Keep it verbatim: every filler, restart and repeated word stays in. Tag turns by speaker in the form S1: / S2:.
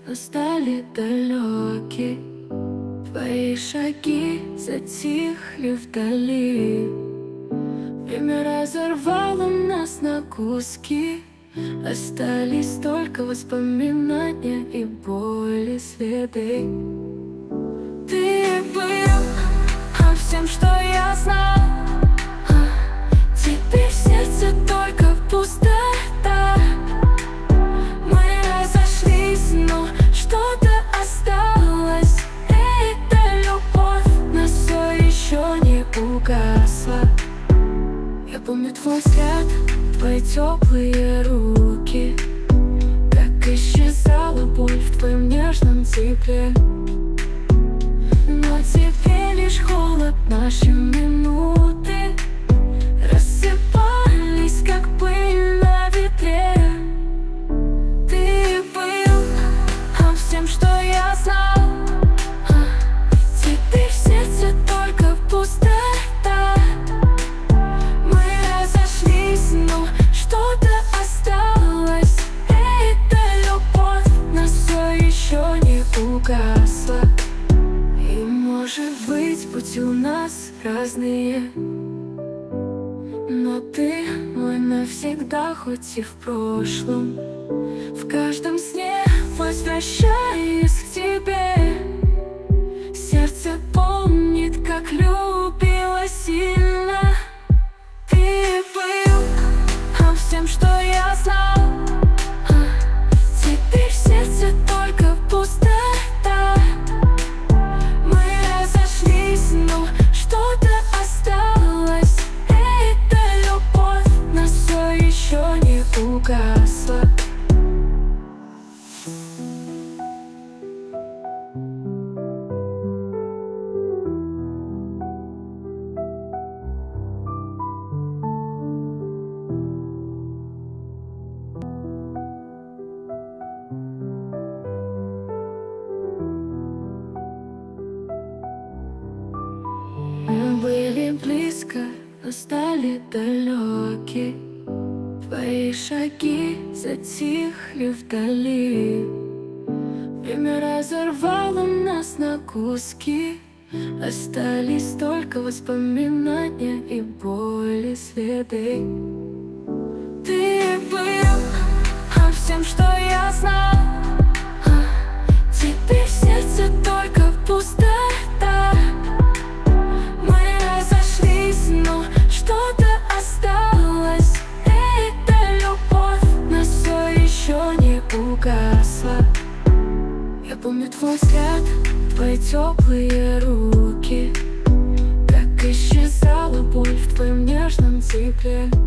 S1: стали далеки. Твои шаги затихли вдали. Время разорвало нас на куски. Остались только воспоминания и боли следы. Ты был всем, что я знал. Теперь в сердце только пустота. Мы разошлись, но что-то осталось. Эта любовь на все еще не угасла. Я помню твой взгляд, твои теплые руки, как исчезала боль в твоем нежном тепле. Но теперь лишь холод, наши минуты рассыпались, как пыль на ветре. Ты был всем, что я знал. Теперь в сердце только пустота. Мы разошлись, но что-то осталось. Эта любовь на все еще не угасла. И может быть, пути у нас разные, но ты мой навсегда, хоть и в прошлом. В каждом сне возвращаюсь к тебе. Сердце помнит, как любила сильно. Ты был всем, что я знал. Теперь в сердце только пустота. Мы разошлись, но что-то осталось. Эта любовь на все еще не угасла. Мы были близко, но стали далеки. Твои шаги затихли вдали. Время разорвало нас на куски. Остались только воспоминания и боли следы. Ты был всем, что я знал. Теперь в сердце только пустота. Мы разошлись, но что-то осталось. Эта любовь на все еще не угасла. Я помню твой взгляд, твои теплые руки, как исчезала боль в твоем нежном тепле.